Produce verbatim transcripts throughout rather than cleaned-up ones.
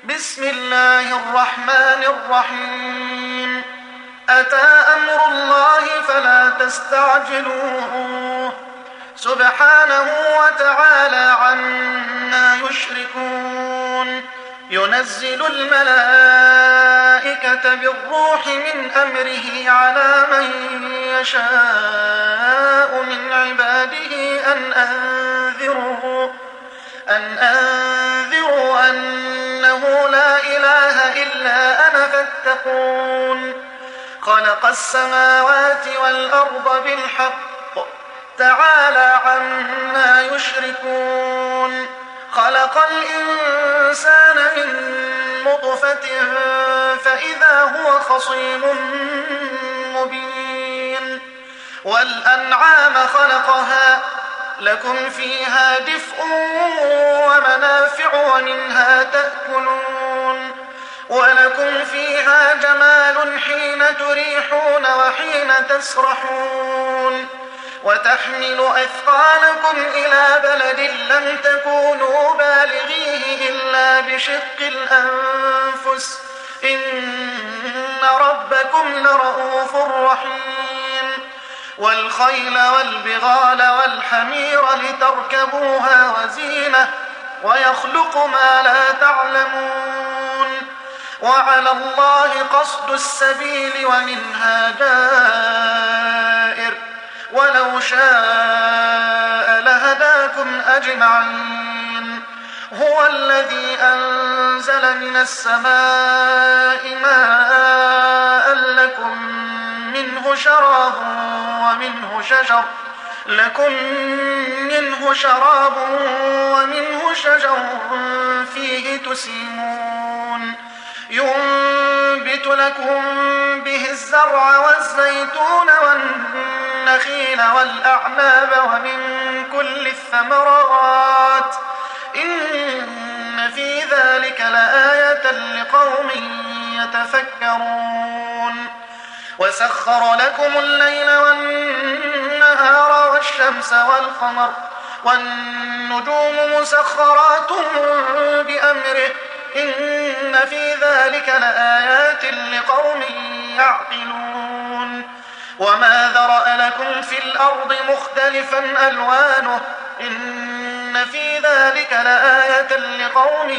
بسم الله الرحمن الرحيم أتى أمر الله فلا تستعجلوه سبحانه وتعالى عما يشركون ينزل الملائكة بالروح من أمره على من يشاء من عباده أن أنذروا أن أنذروا أنه لا إله إلا أنا فاتقون خلق السماوات والأرض بالحق تعالى عما يشركون خلق الإنسان من نطفة فإذا هو خصيم مبين والأنعام خلقها لكم فيها دفء ومنافع ومنها تأكلون ولكم فيها جمال حين تريحون وحين تسرحون وتحمل أثقالكم إلى بلد لم تكونوا بالغيه إلا بشق الأنفس إن ربكم لرؤوف رحيم والخيل والبغال والحمير لتركبوها وزينة ويخلق ما لا تعلمون وعلى الله قصد السبيل ومنها جائر ولو شاء لهداكم أجمعين هو الذي أنزل من السماء ماء لكم منه شراب ومنه شجر لكم منه شراب ومنه شجر فيه تسيمون ينبت لكم به الزرع والزيتون والنخيل والأعناب ومن كل الثمرات إن في ذلك لآية لقوم يتفكرون وسخر لكم الليل والنهار والشمس والقمر والنجوم مسخرات بأمره إن في ذلك لآيات لقوم يعقلون وما ذرأ لكم في الأرض مختلفا ألوانه إن في ذلك لآية لقوم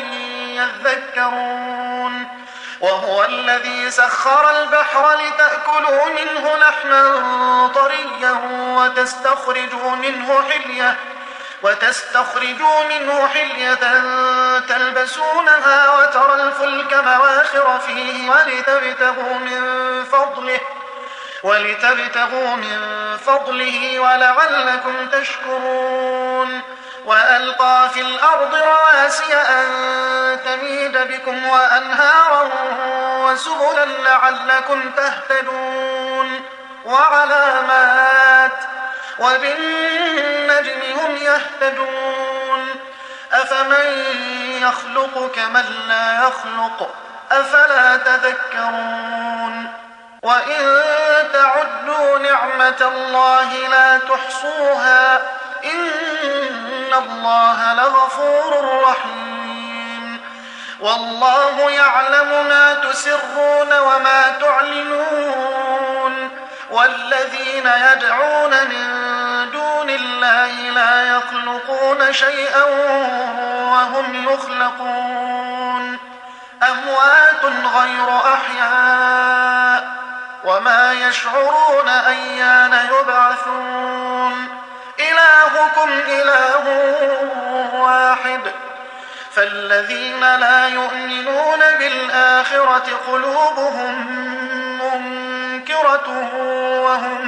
يذكرون وهو الذي سخر البحر لتأكلوا منه لحما طريا وتستخرجوا منه حلية وتستخرجوا منه حلية تلبسونها وترى الفلك مواخر فيه ولتبتغوا من فضله ولتبتغوا من فضله ولعلكم تشكرون وألقى في الأرض رواسي أن تميد بكم وأنهارا وسبلا لعلكم تهتدون وعلامات وبالنجم هم يهتدون أفمن يخلق كمن لا يخلق أفلا تذكرون وإن تعدوا نعمة الله لا تحصوها إن الله لغفور رحيم والله يعلم ما تسرون وما تعلنون والذين يدعون من دون الله لا يخلقون شيئا وهم يخلقون أموات غير أحياء وما يشعرون أيان يبعثون إلهكم إله واحد فالذين لا يؤمنون بالآخرة قلوبهم منكرة وهم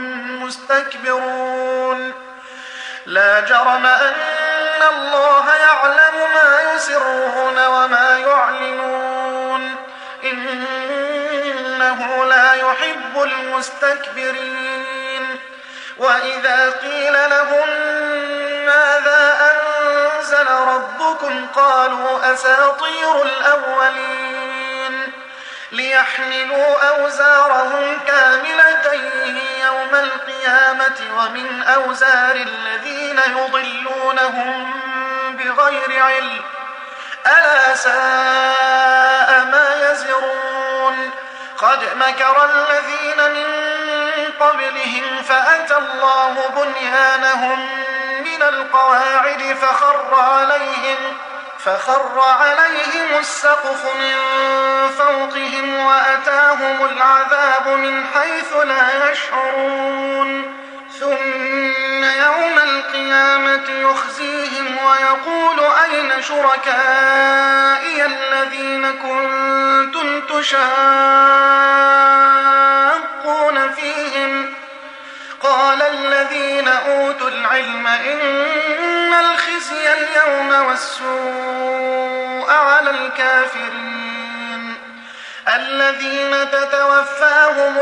مستكبرون لا جرم أن الله يعلم ما يسرون وما يعلنون إنه لا يحب المستكبرين وإذا قيل لهم ماذا أنزل ربكم قالوا أساطير الأولين ليحملوا أوزارهم كاملة يوم القيامة ومن أوزار الذين يضلونهم بغير علم ألا ساء قد مكر الذين من قبلهم فأتى الله بنيانهم من القواعد فخر عليهم, فخر عليهم السقف من فوقهم وأتاهم العذاب من حيث لا يشعرون ثم يوم القيامة يخزيهم ويقول أين شركائي الذين كنتم تشاقون فيهم قال الذين أوتوا العلم إن الخزي اليوم والسوء على الكافرين الذين تتوفاهم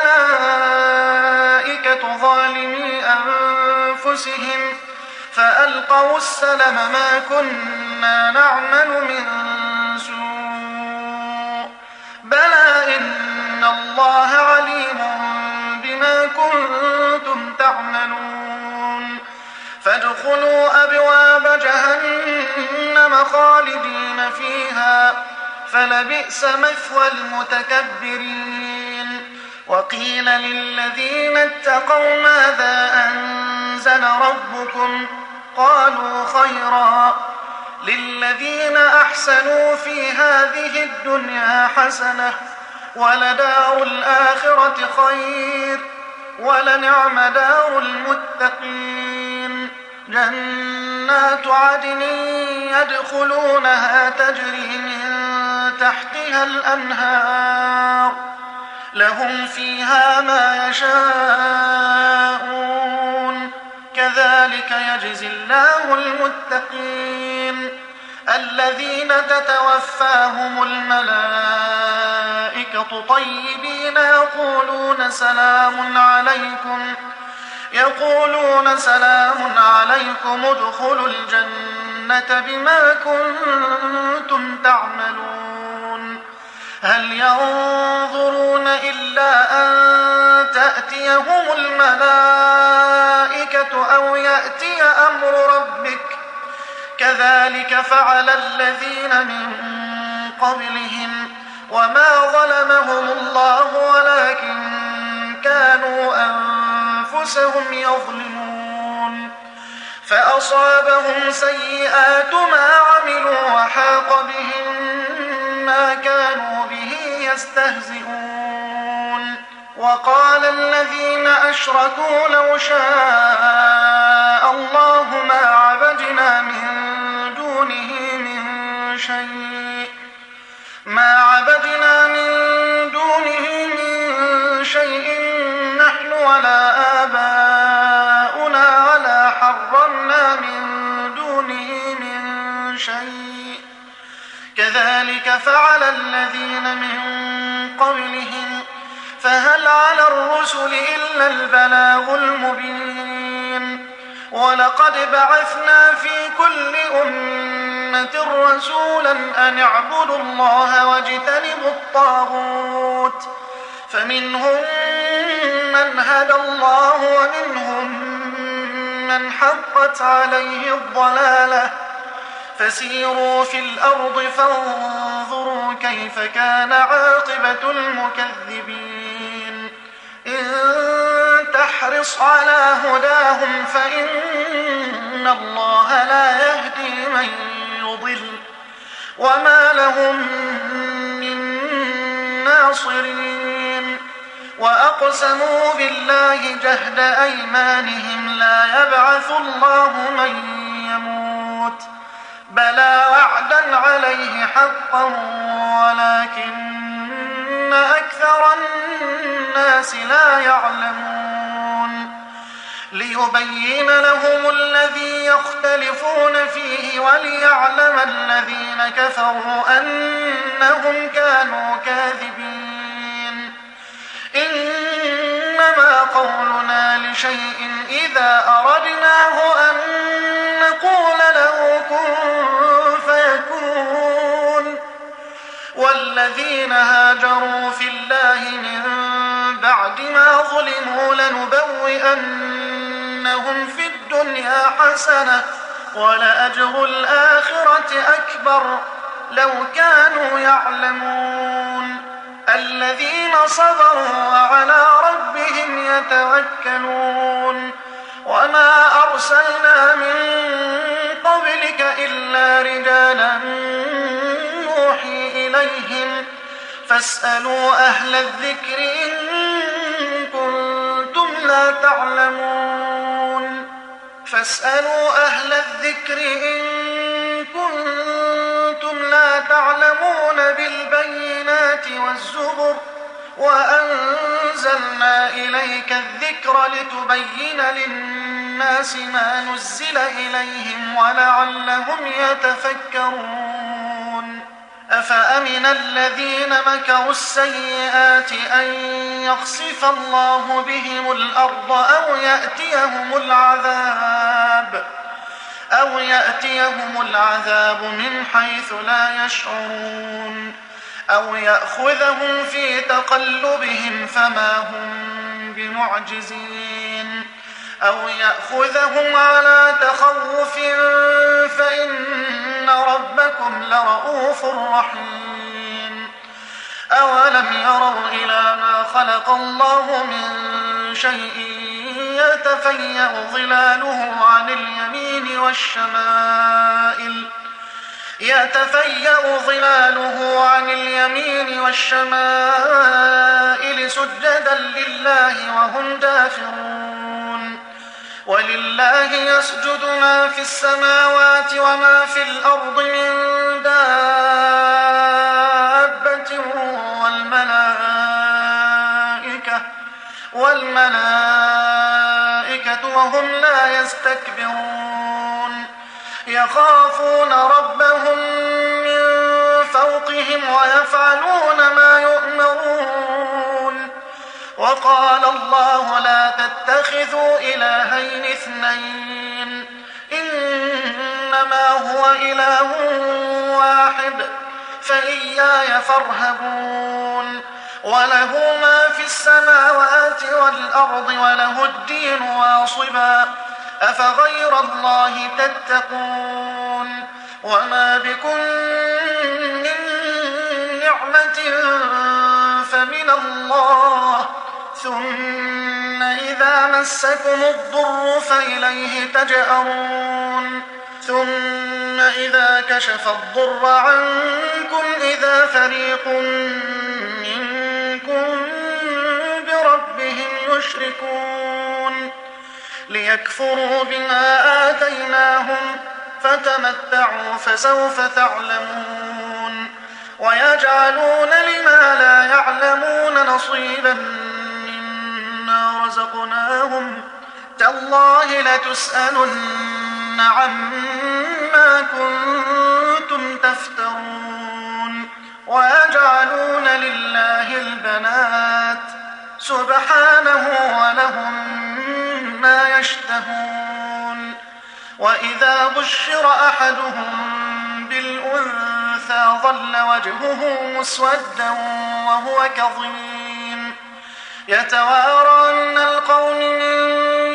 الملائكة ظالمي أنفسهم فألقوا السلم ما كنا نعمل من سوء بلى إن الله عليم بما كنتم تعملون فادخلوا أبواب جهنم خالدين فيها فلبئس مثوى المتكبرين وقيل للذين اتقوا ماذا أنزل ربكم قالوا خيرا للذين أحسنوا في هذه الدنيا حسنة ولدار الآخرة خير ولنعم دار المتقين جنات عدن يدخلونها تجري من تحتها الأنهار لهم فيها ما يشاءون كذلك يجزي الله المتقين الذين تتوفاهم الملائكة طيبين يقولون سلام عليكم يقولون سلام عليكم ادخلوا الجنة بما كنتم تعملون هل ينظرون إلا أن تأتيهم الملائكة أو يأتي أمر ربك كذلك فعل الذين من قبلهم وما ظلمهم الله ولكن كانوا أنفسهم يظلمون فأصابهم سيئات ما عملوا وحاق بهم ما كانوا به يستهزئون وقال الذين أشركوا لو شاء الله ما عبدنا من دونه من شيء ما عبدنا من دونه من شيء نحن ولا آباؤنا ولا حرمنا من دونه من شيء كذلك فعل الذين من قبلهم فهل على الرسل إلا البلاغ المبين ولقد بعثنا في كل أمة رسولا أن اعبدوا الله واجتنبوا الطاغوت فمنهم من هدى الله ومنهم من حقت عليه الضلالة فسيروا في الأرض فانظروا كيف كان عاقبة المكذبين إن تحرص على هداهم فإن الله لا يهدي من يضل وما لهم من ناصرين وأقسموا بالله جهد أيمانهم لا يبعث الله من يموت بلى وعدا عليه حقا ولكن أكثر الناس لا يعلمون ليبين لهم الذي يختلفون فيه وليعلم الذين كفروا أنهم كانوا كاذبين إنما قولنا لشيء إذا أردناه أن نقول له كن فيكون والذين هاجروا في الله من بعد ما ظلموا لنبوئنهم في الدنيا حسنة ولأجر الآخرة أكبر لو كانوا يعلمون الذين صبروا وعلى ربهم يتوكلون وما أرسلنا من قبلك إلا رجالا نوحي إليهم فاسألوا أهل الذكر إن كنتم لا تعلمون فاسألوا أهل الذكر إن كنتم لا تعلمون بالبينات والزبر وأنزلنا إليك الذكر لتبين للناس ما نزل إليهم ولعلهم يتفكرون أفأمن الذين مكروا السيئات أن يخسف الله بهم الأرض أو يأتيهم العذاب أو يأتيهم العذاب من حيث لا يشعرون أو يأخذهم في تقلبهم فما هم بمعجزين أو يأخذهم على تخوف فإن ربكم لرؤوف رحيم أولم يروا إلى ما خلق الله من شيء يتفيأ ظلاله عن اليمين والشمائل يتفيأ ظلاله عن اليمين والشمائل سجدا لله وهم داخرون ولله يسجد ما في السماوات وما في الأرض من دابة والملائكة والملائكة وهم لا يستكبرون يخافون ربهم من فوقهم ويفعلون ما يؤمرون وقال الله لا تتخذوا إلهين اثنين إنما هو إله واحد فإياي فارهبون وله ما في السماوات والأرض وله الدين واصبا أفغير الله تتقون وما بكم من نعمة فمن الله ثم إذا مسكم الضر فإليه تجأرون ثم إذا كشف الضر عنكم إذا فريق منكم بربهم يشركون ليكفروا بما آتيناهم فتمتعوا فسوف تعلمون ويجعلون لما لا يعلمون نصيبا مما رزقناهم تالله لتسألن عما كنتم تفترون ويجعلون لله البنات سبحانه ولهم ما يشتهون وإذا بشر أحدهم بالأنثى ظل وجهه مسودا وهو كظيم يتوارى من القوم من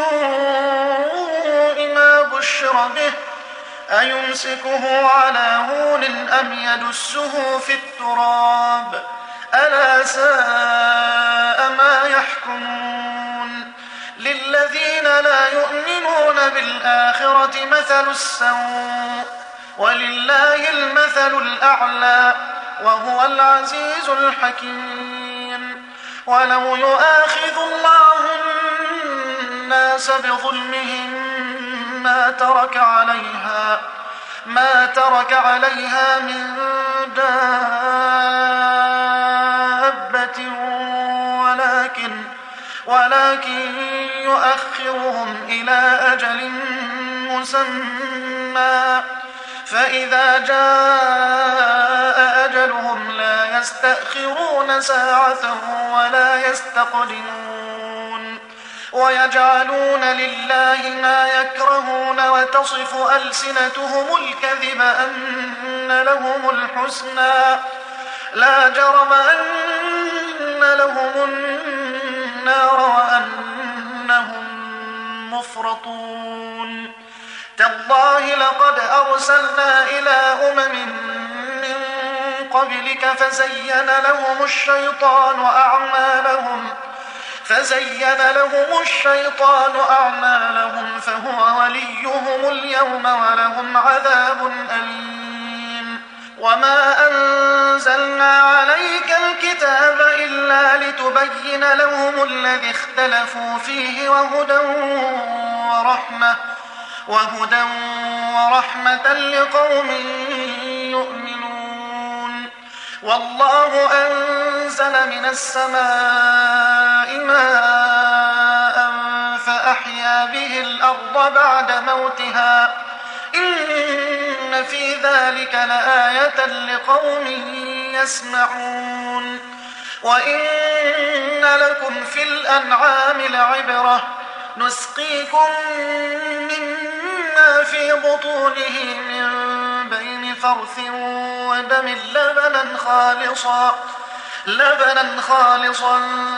سوء ما بشر به أيمسكه على هون أم يدسه في التراب ألا ساء ما يحكمون للذين لا يؤمنون بالآخرة مثل السوء ولله المثل الأعلى وهو العزيز الحكيم ولو يؤاخذ الله الناس بظلمهم ما ترك عليها ما ترك عليها من دابة ولكن ولكن يؤخرهم إلى أجل مسمى فإذا جاء أجلهم لا يستأخرون ساعة ولا يستقدمون ويجعلون لله ما يكرهون وتصف ألسنتهم الكذب أن لهم الحسنى لا جرم أن لهم النار وأنهم مفرطون تالله لقد أرسلنا إلى أمم من قبلك فزين لهم الشيطان أعمالهم فزين لهم الشيطان أعمالهم فهو وليهم اليوم ولهم عذاب أليم. وما أنزلنا عليك الكتاب إلا لتبين لهم الذي اختلفوا فيه وهدى ورحمة وهدى ورحمة لقوم يؤمنون. والله أنزل من السماء ماء فأحيا به الأرض بعد موتها إن في ذلك لآية لقوم يسمعون. وإن لكم في الأنعام لعبرة نسقيكم مما في بطونه من بين فرث ودم لبنا خالصا لبنا خالصا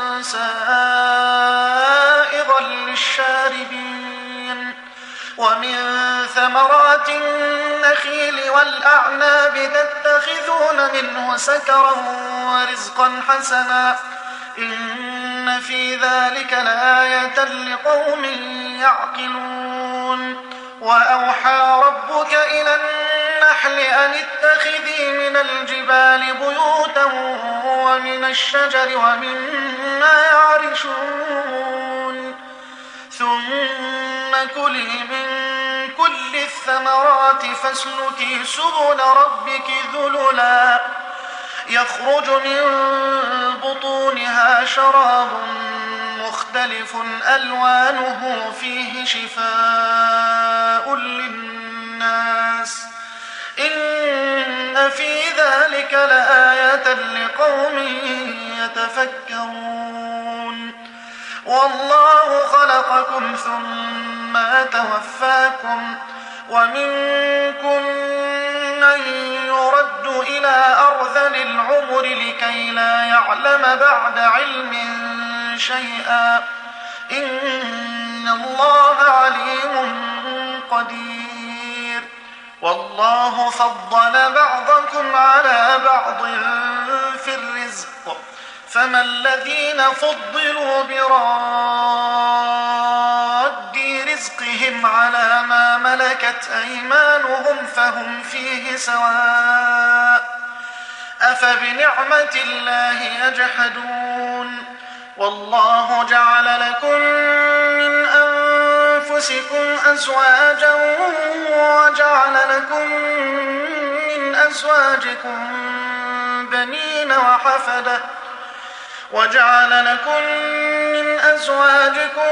سائغا للشاربين. ومن ثمرات النخيل والأعناب تتخذون منه سكرا ورزقا حسنا إن في ذلك لآية لقوم يعقلون. وأوحى ربك إلى النحل أن اتخذي من الجبال بيوتا ومن الشجر ومما يعرشون ثم كلي من كل الثمرات فاسلكي سبل ربك ذللا يخرج من بطونها شراب مختلف ألوانه فيه شفاء للناس إن في ذلك لآية لقوم يتفكرون. والله خلقكم ثم يتوفاكم ومنكم من يرد إلى أرذل العمر لكي لا يعلم بعد علم شيئا إن الله عليم قدير. والله فضل بعضكم على بعض في الرزق فما الذين فضلوا براد رزقهم على ما ملكت أيمانهم فهم فيه سواء أفبنعمة الله يجحدون. والله جعل لكم من أنفسكم أزواجا وجعل لكم من أزواجكم بنين وحفدة وجعل لكم من أزواجكم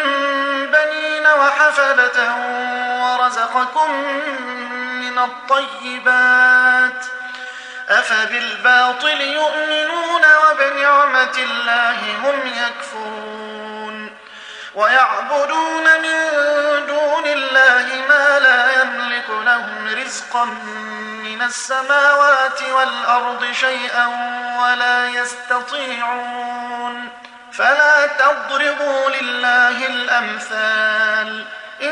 بنين وحفدة ورزقكم من الطيبات أفبالباطل يؤمنون وبنعمة الله هم يكفرون. ويعبدون من دون الله ما لا يملك لهم رزقا من السماوات والأرض شيئا ولا يستطيعون. فلا تضربوا لله الأمثال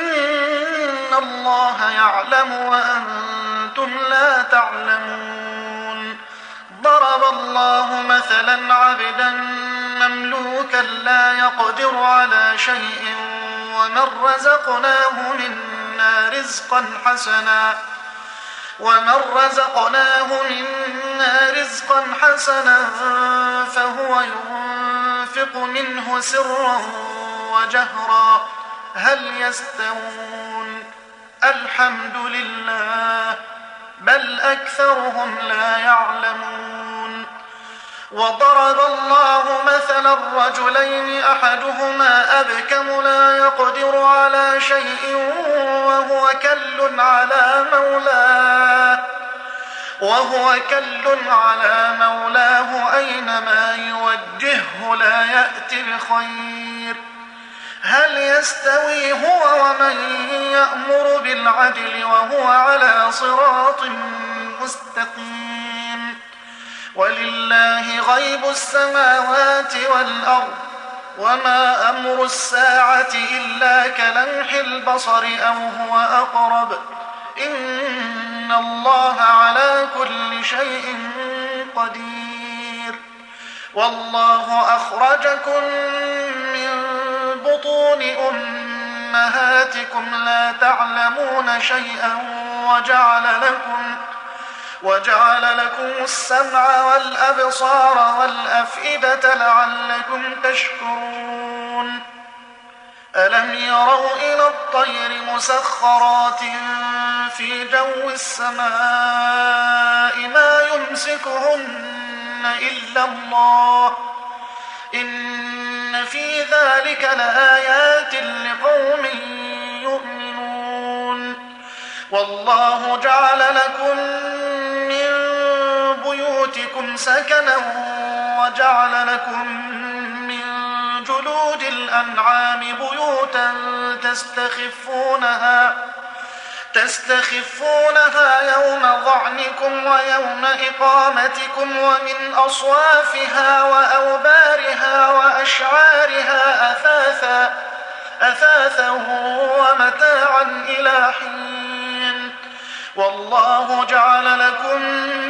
إن الله يعلم وأنتم لا تعلمون. ضرب الله مثلا عبدا مملوكا لا يقدر على شيء ومن رزقناه منا رزقا حسنا ومن رزقناه منا رزقا حسنا فهو ينفق منه سرا وجهرا هل يستوون الحمد لله بل أكثرهم لا يعلمون. وضرب الله مثلا رجلين أحدهما أبكم لا يقدر على شيء وهو كل على مولاه وهو كل على مولاه أينما يوجهه لا يأتي بخير هل يستوي هو ومن يأمر بالعدل وهو على صراط مستقيم. ولله غيب السماوات والأرض وما أمر الساعة إلا كلمح البصر أو هو أقرب إن الله على كل شيء قدير. والله أخرجكم من بطون أمهاتكم لا تعلمون شيئا وجعل لكم وجعل لكم السمع والأبصار والأفئدة لعلكم تشكرون. ألم يروا إلى الطير مسخرات في جو السماء ما يمسكهن إلا الله إن في ذلك لآيات لقوم يؤمنون. والله جعل لكم من بيوتكم سكنا وجعل لكم من جلود الأنعام بيوتا تستخفونها تستخفونها يوم ظعنكم ويوم إقامتكم ومن أصوافها وأوبارها وأشعارها أثاثا أثاثا ومتاعا إلى حين. والله جعل لكم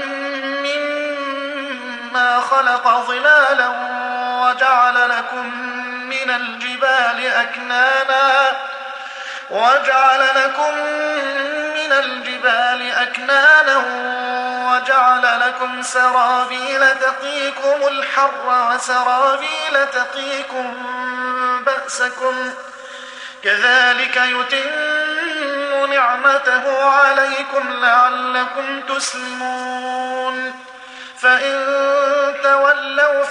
مما خلق ظلالا وجعل لكم من الجبال أكنانا وجعل لكم من الجبال أكنانا وجعل لكم سرابيل تقيكم الحر وسرابيل تقيكم بأسكم كذلك يتم نعمته عليكم لعلكم تسلمون. فإن تولوا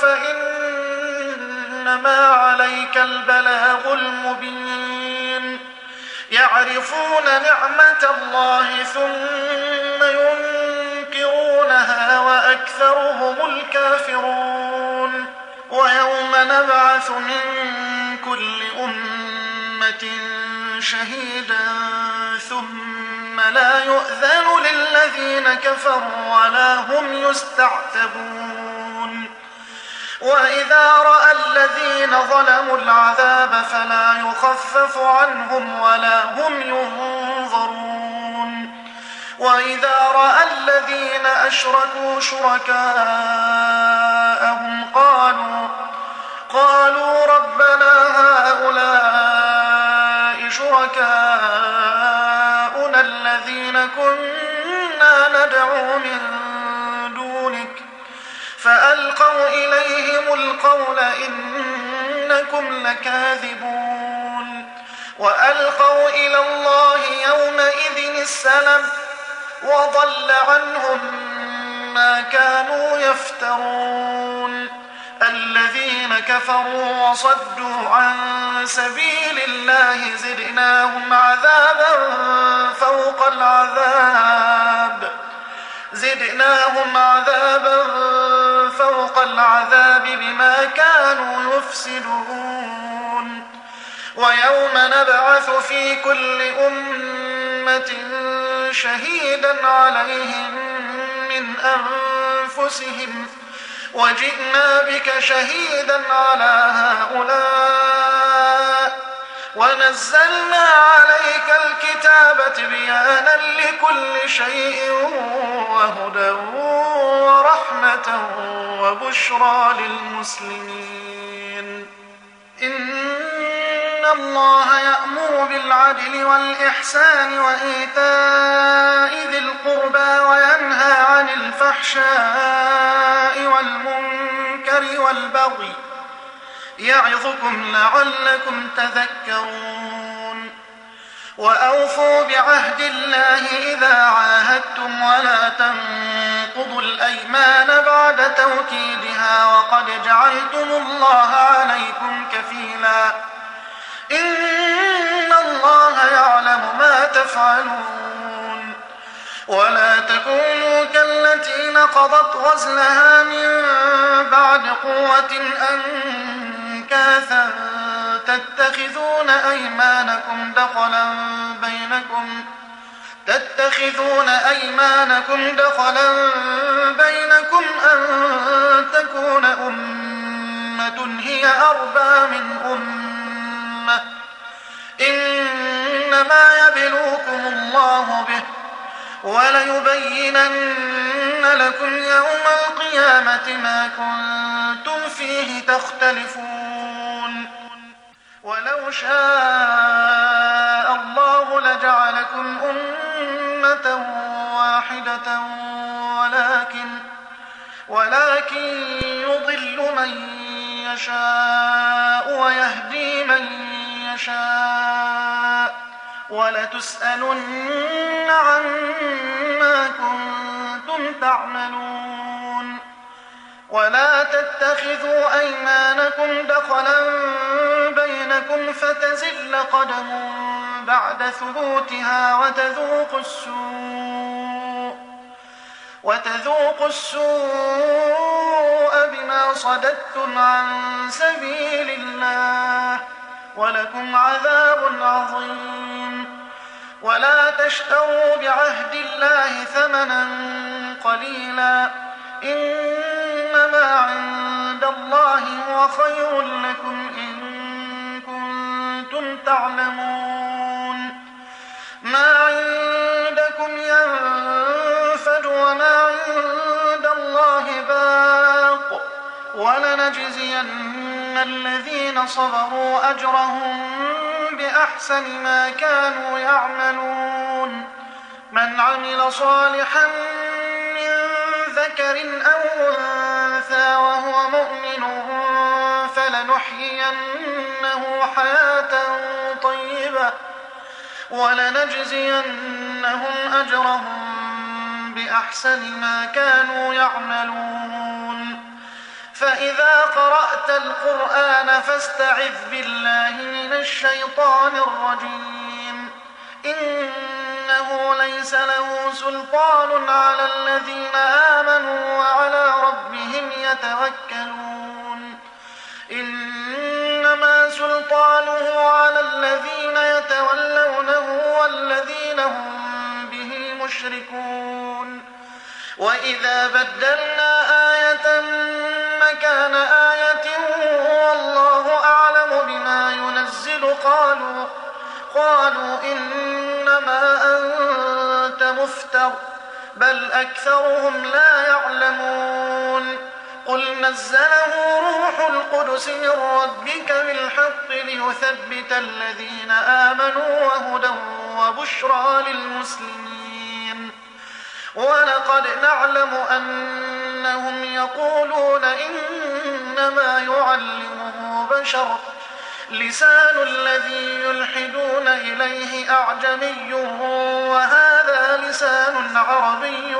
فإنما عليك البلاغ المبين. يعرفون نعمة الله ثم ينكرونها وأكثرهم الكافرون. ويوم نبعث من كل أمة شهيدا ثم لا يؤذن للذين كفروا ولا هم يستعتبون. وإذا رأى الذين ظلموا العذاب فلا يخفف عنهم ولا هم ينظرون. وإذا رأى الذين أشركوا شركاءهم قالوا قالوا ربنا هؤلاء شركاؤنا الذين كنا ندعو من دونك فألقوا إليهم القول إنكم لكاذبون. وألقوا إلى الله يومئذ السلم وضل عنهم ما كانوا يفترون. الذين كفروا وصدوا عن سبيل الله زدناهم عذابا فوق العذاب زدناهم عذابا فوق العذاب بما كانوا يفسدون. ويوم نبعث في كل أمة شهيدا عليهم من أنفسهم وجئنا بك شهيدا على هؤلاء ونزلنا عليك الكتاب تبيانا لكل شيء وهدى ورحمة وبشرى للمسلمين. إن الله يأمر بالعدل والإحسان وإيتاء ذي القربى وينهى عن الفحشاء والمنكر والبغي يعظكم لعلكم تذكرون. وأوفوا بعهد الله إذا عاهدتم ولا تنقضوا الأيمان بعد توكيدها وقد جعلتم الله عليكم كفيلا إن الله يعلم ما تفعلون. ولا تكونوا كالتي نقضت غزلها من بعد قوة أنكاثا تتخذون أيمانكم دخلا بينكم تتخذون أيمانكم دخلا بينكم أن تكون أمة هي أربى من أمة إنما يبلوكم الله به وليبينن لكم يوم القيامة القيامة ما كنتم فيه تختلفون ولو شاء الله لجعلكم أمة واحدة ولكن, ولكن يضل من يشاء ويهدي من يشاء ولتسألن عما كنتم تعملون ولا تتخذوا أيمانكم دخلا بينكم فتزل قدم بعد ثبوتها وتذوقوا السوء, وتذوقوا السوء بما صددتم عن سبيل الله ولكم عذاب عظيم ولا تشتروا بعهد الله ثمنا قليلا إنما عند الله هو خير لكم إن كنتم تعلمون ما عندكم ينفد وما عند الله باق ولنجزين الذين صبروا أجرهم بأحسن ما كانوا يعملون من عمل صالحا من ذكر أو أنثى وهو مؤمن فلنحيينه حياة طيبة ولنجزينهم أجرهم بأحسن ما كانوا يعملون فإذا قرأت القرآن فاستعذ بالله من الشيطان الرجيم إنه ليس له سلطان على الذين آمنوا وعلى ربهم يتوكلون إنما سلطانه على الذين يتولونه والذين هم به مشركون وإذا بدلنا آية مكان آية والله أعلم بما ينزل قالوا, قالوا إنما أنت مفتر بل أكثرهم لا يعلمون قل نزله روح القدس من ربك بالحق ليثبت الذين آمنوا وهدى وبشرى للمسلمين ولقد نعلم أنهم يقولون إنما يعلمه بشر لسان الذي يلحدون إليه أعجمي وهذا لسان عربي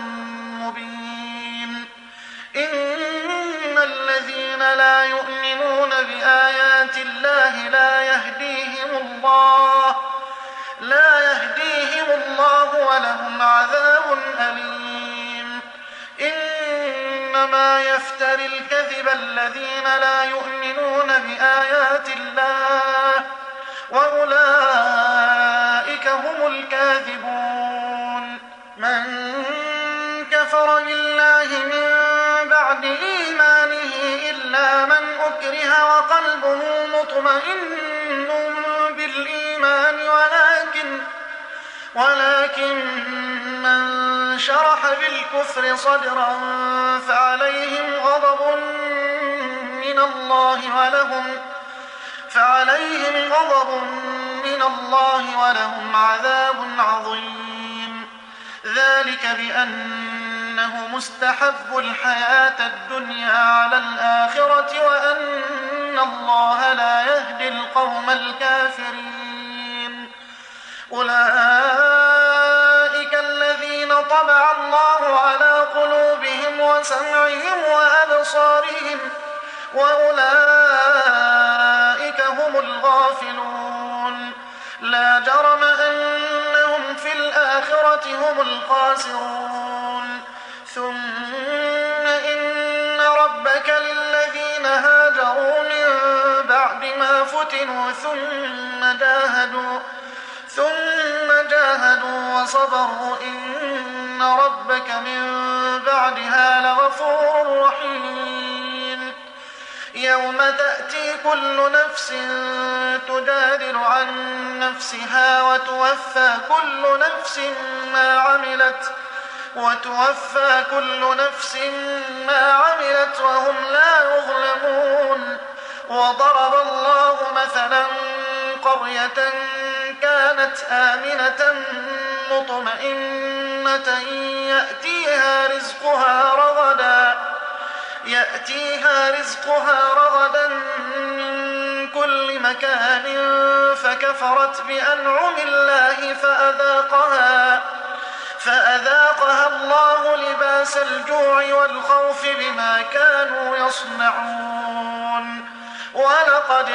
مبين إن الذين لا يؤمنون بآيات الله لا يهديهم الله لا يهديهم الله ولهم عذاب أليم إنما يفتري الكذب الذين لا يؤمنون بآيات الله وأولئك هم الكاذبون من كفر بالله من بعد إيمانه إلا من أكره وقلبه مطمئن بالإيمان ولكن, ولكن من شرح بالكفر صدرا فعليهم غضب من الله ولهم فعليهم غضب من الله ولهم عذاب عظيم ذلك بأنه مستحب الحياة الدنيا على الآخرة وأن الله لا يهدي القوم الكافرين أولئك الذين طبع الله على قلوبهم وسمعهم وأبصارهم وأولئك هم الغافلون لا جرم أنهم في الآخرة هم الخاسرون ثم إن ربك للذين هاجروا من بعد ما فتنوا ثم جاهدوا ثم جاهدوا وصبروا إن ربك من بعدها لغفور رحيم يوم تأتي كل نفس تجادل عن نفسها وتوفى كل نفس ما عملت وتوفى كل نفس ما عملت فعلت وهم لا يظلمون. وضرب الله مثلا قرية كانت آمنة مطمئنة يأتيها رزقها رغدا يأتيها رزقها رغدا من كل مكان فكفرت بأنعم الله فأذاقها فأذاقها الله لباس الجوع والخوف بما كانوا يصنعون. ولقد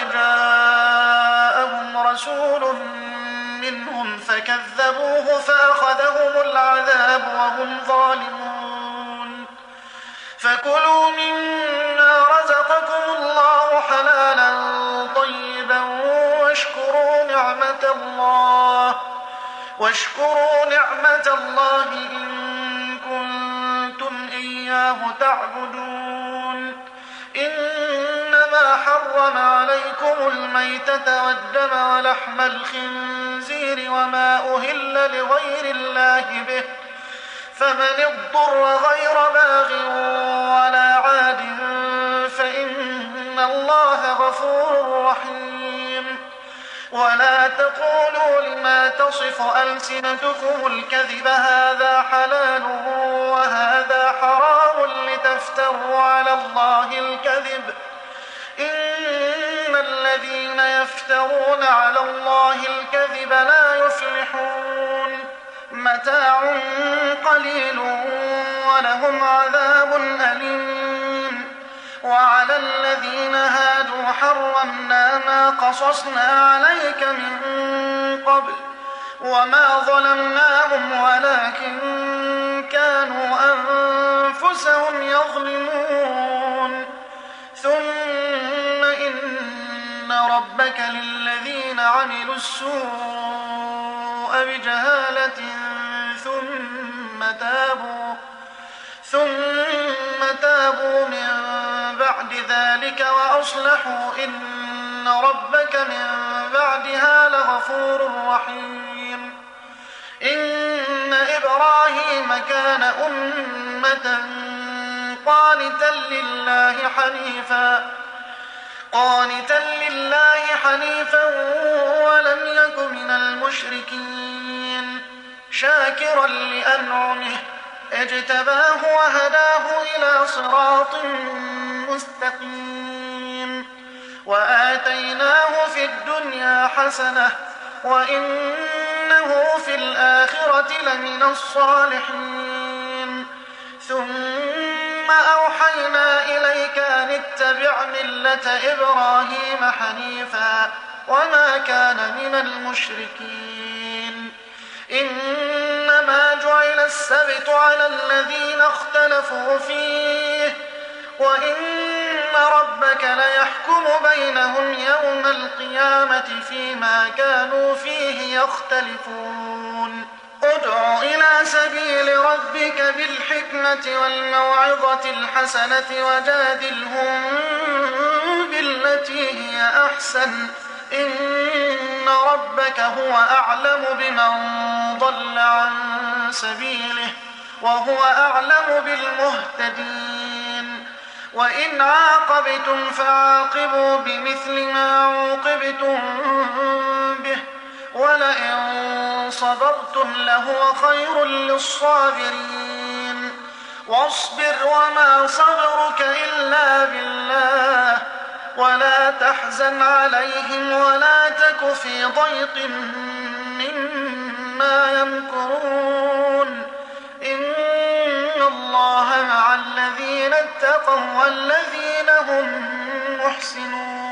جاءهم رسول منهم فكذبوه فأخذهم العذاب وهم ظالمون. فكلوا مما رزقكم الله حلالا طيبا واشكروا نعمة الله واشكروا نعمة الله إن كنتم إياه تعبدون. إنما حرم عليكم الميتة والدم ولحم الخنزير وما أهل لغير الله به، فمن اضطر غير باغ ولا عاد فإن الله غفور رحيم. ولا تقولوا لما تصف ألسنتكم الكذب هذا حلال وهذا حرام لتفتروا على الله الكذب، إن الذين يفترون على الله الكذب لا يفلحون. متاع قليل ولهم عذاب أليم. وعلى الذين هادوا حرمنا ما قصصنا عليك من قبل وما ظلمناهم ولكن كانوا أنفسهم يظلمون. ثم إن ربك للذين عملوا السوء بجهالة ثم تابوا ثم تابوا من بعد ذلك وأصلحوا إن ربك من بعدها لغفور رحيم. إن إبراهيم كان أمة قانتا لله حنيفا قانتا لله حنيفا ولم يك من المشركين، شاكرا لأنعمه اجتباه وهداه إلى صراط مستقيم. وآتيناه في الدنيا حسنة وإنه في الآخرة لمن الصالحين. ثم أوحينا إليك أن اتبع ملة إبراهيم حنيفا وما كان من المشركين. إنما جعل السبت على الذين اختلفوا فيه وإن ربك ليحكم بينهم يوم القيامة فيما كانوا فيه يختلفون. ادع إلى سبيل ربك بالحكمة والموعظة الحسنة وجادلهم بالتي هي أحسن إن ربك هو أعلم بمن ضل عن سبيله وهو أعلم بالمهتدين. وإن عاقبتم فعاقبوا بمثل ما عوقبتم به ولئن صبرتم لهو خير للصابرين. واصبر وما صبرك إلا بالله ولا تحزن عليهم ولا تك في ضيق مما يمكرون. إن الله مع الذين اتقوا والذين هم محسنون.